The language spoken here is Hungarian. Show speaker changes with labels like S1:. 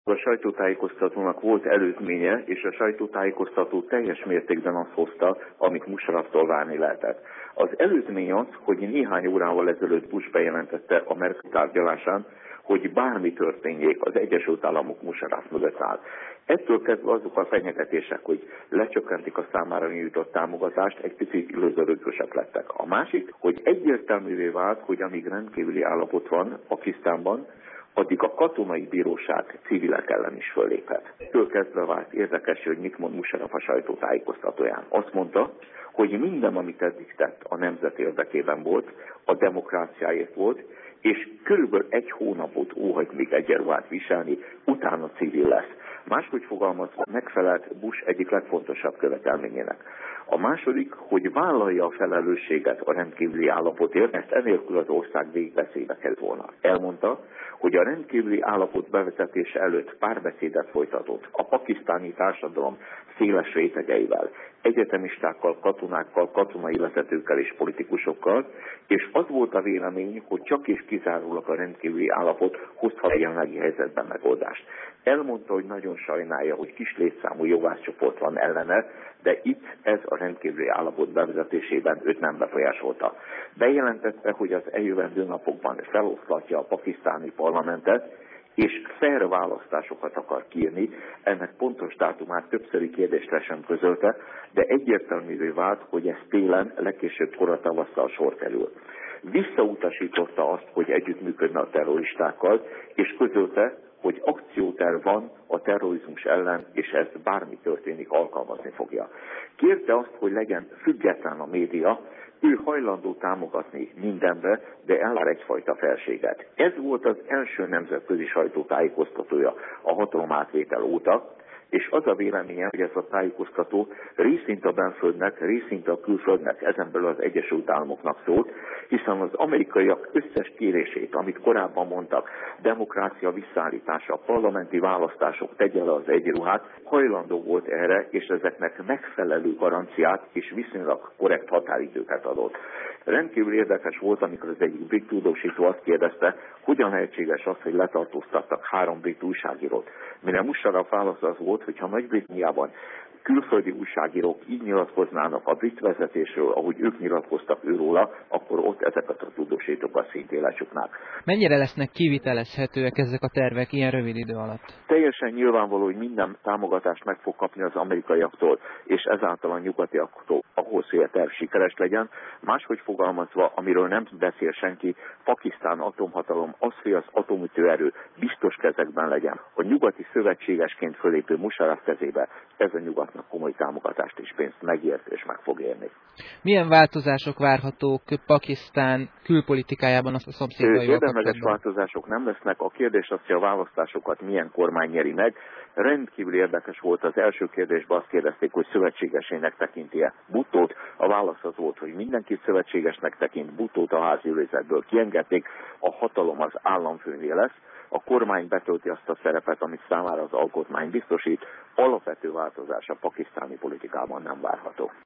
S1: A sajtótájékoztatónak volt előzménye, és a sajtótájékoztató teljes mértékben azt hozta, amit Musharaftól várni lehetett. Az előzmény az, hogy néhány órával ezelőtt Bush bejelentette a Merkel tárgyalásán, hogy bármi történjék, az Egyesült Államok Musharraf mögött áll. Ettől kezdve azok a fenyegetések, hogy lecsökkentik a számára nyújtott támogatást, egy picit illúziósak lettek. A másik, hogy egyértelművé vált, hogy amíg rendkívüli állapot van Pakisztánban, addig a katonai bíróság civilek ellen is fölléphet. Ettől kezdve vált érdekes, hogy mit mond Musharraf a sajtótájékoztatóján. Azt mondta, hogy minden, amit eddig tett, a nemzet érdekében volt, a demokráciáért volt, és körülbelül egy hónapot óhajt még egyenruhát viselni, utána civil lesz. Máshogy fogalmazva megfelelt Bush egyik legfontosabb követelményének. A második, hogy vállalja a felelősséget a rendkívüli állapotért, ezt enélkül az ország végbeszédbe került volna. Elmondta, hogy a rendkívüli állapot bevezetése előtt párbeszédet folytatott a pakisztáni társadalom széles rétegeivel, egyetemistákkal, katonákkal, katonai vezetőkkel és politikusokkal, és az volt a vélemény, hogy csak és kizárólag a rendkívüli állapot hozhat a jelenlegi helyzetben megoldást. Elmondta, hogy nagyon sajnálja, hogy kis létszámú jogászcsoport van ellene, de itt ez a rendkívüli állapot bevezetésében őt nem befolyásolta. Bejelentette, hogy az eljövendő napokban feloszlatja a pakisztáni parlamentet, és fair választásokat akar kiírni. Ennek pontos dátumát többszöri kérdésre sem közölte, de egyértelművé vált, hogy ez télen, legkésőbb kora tavasszal sor kerül. Visszautasította azt, hogy együttműködne a terroristákkal, és közölte, hogy akcióterv van a terrorizmus ellen, és ezt bármi történik, alkalmazni fogja. Kérte azt, hogy legyen független a média, ő hajlandó támogatni mindenbe, de elvár egyfajta felséget. Ez volt az első nemzetközi sajtótájékoztatója a hatalomátvétel óta, és az a véleménye, hogy ez a tájékoztató részint a benföldnek, részint a külföldnek, ezen belül az Egyesült Államoknak szólt, hiszen az amerikaiak összes kérését, amit korábban mondtak, demokrácia visszaállítása, parlamenti választások, tegye le az egyenruhát, hajlandó volt erre, és ezeknek megfelelő garanciát és viszonylag korrekt határidőket adott. Rendkívül érdekes volt, amikor az egyik brit tudósító azt kérdezte, hogyan lehetséges az, hogy letartóztattak 3 brit újságírót. Mire Musharraf válasz az volt, hogyha Nagy-Britanniában külföldi újságírók így nyilatkoznának a brit vezetésről, ahogy ők nyilatkoztak őróla, akkor ott ezeket a tudósítókat szintén lecsuknák.
S2: Mennyire lesznek kivitelezhetőek ezek a tervek ilyen rövid idő alatt?
S1: Teljesen nyilvánvaló, hogy minden támogatást meg fog kapni az amerikaiaktól, és ezáltal a nyugatiaktól, ahhoz, hogy a terv sikeres legyen. Máshogy fogalmazva, amiről nem beszél senki, Pakisztán atomhatalom, az, hogy az atomütőerő biztos kezekben legyen. A nyugati szövetségesként fölépő Musharraf kezébe ez a nyugatnak komoly támogatást és pénzt megért és meg fog érni.
S2: Milyen változások várhatók Pakisztán külpolitikájában a szomszédaival kapcsolatban?
S1: Érdemleges változások nem lesznek. A kérdés az, hogy a választásokat milyen kormány nyeri meg. Rendkívül érdekes volt, az első kérdésben azt kérdezték, hogy szövetségesének tekinti-e Bhuttót. A válasz az volt, hogy mindenki szövetségesnek tekint, Bhuttót a háziőrizetből kiengedték, a hatalom az államfőnél lesz. A kormány betölti azt a szerepet, amit számára az alkotmány biztosít. Alapvető változás a pakisztáni politikában nem várható.